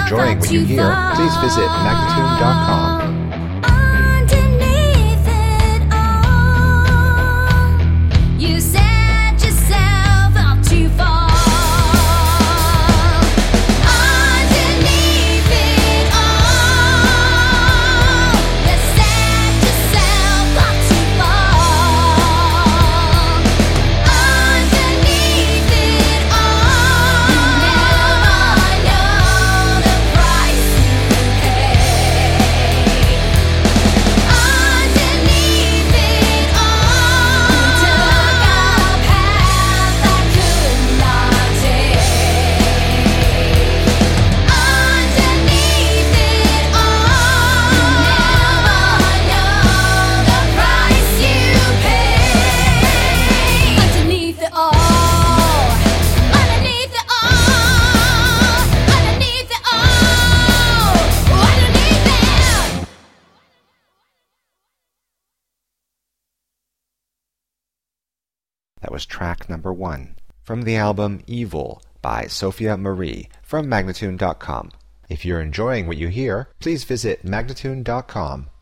enjoying what you hear, please visit Magnatune.com. Underneath it all, you set yourself up to fall. Underneath it all, you set yourself up to fall. Underneath it all, you never know the price you pay. Underneath it all, you took a path I could not take. Underneath it all, you never know the price you pay. Underneath it all, underneath it all, underneath it all, underneath it. That was track number 1 from the album Evil by Sophia Marie from Magnatune.com. If you're enjoying what you hear, please visit Magnatune.com.